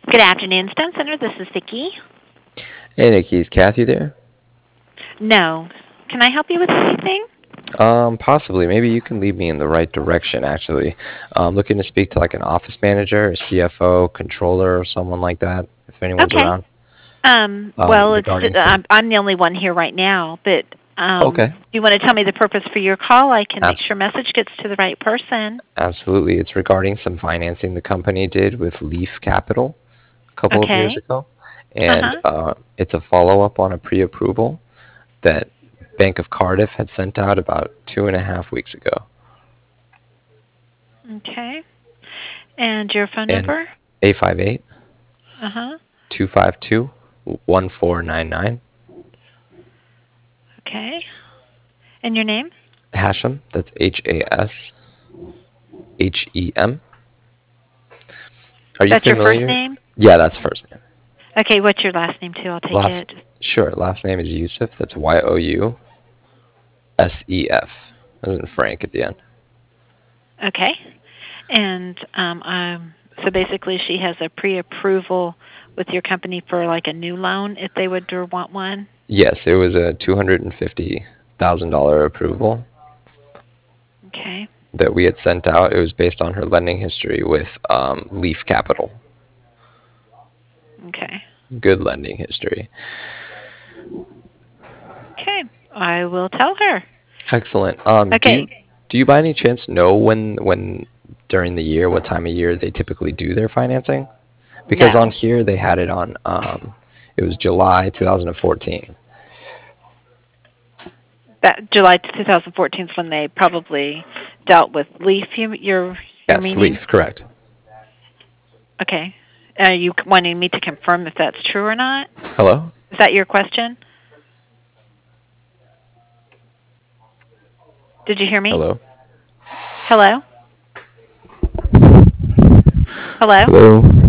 Good afternoon, Stone Center. This is Vicki. Hey Nikki, is Kathy there? No. Can I help you with anything? Possibly. Maybe you can lead me in the right direction, actually. Looking to speak to like an office manager, a CFO, controller, or someone like that, if anyone's Okay. around. Well, Regarding some. I'm the only one here right now, but Okay. do you want to tell me the purpose for your call? I can make Abs sure message gets to the right person. Absolutely. It's regarding some financing the company did with Leaf Capital a couple of years Okay. ago. And Uh-huh. it's a follow-up on a pre-approval that Bank of Cardiff had sent out about 2.5 weeks ago. Okay. And your phone And number? 858 Uh-huh. 252 1499. Okay. And your name? Hashem, that's Hashem. Are you That's your first familiar? name? Yeah, that's first name. Okay, what's your last name too? I'll take Last, it. sure. Last name is Yusuf. That's Yousef. As in Frank at the end. Okay. And so basically she has a pre-approval with your company for like a new loan if they would want one. Yes, it was a $250,000 approval Okay. that we had sent out. It was based on her lending history with Leaf Capital. Okay. Good lending history. Okay. I will tell her. Excellent. Okay. Do you by any chance know when during the year, what time of year they typically do their financing? Because on No. here they had it on it was July 2014. That July 2014 is when they probably dealt with Leaf. You're Yes, meaning? Leaf, correct. Okay. Are you wanting me to confirm if that's true or not? Hello? Is that your question? Did you hear me? Hello? Hello? Hello? Hello?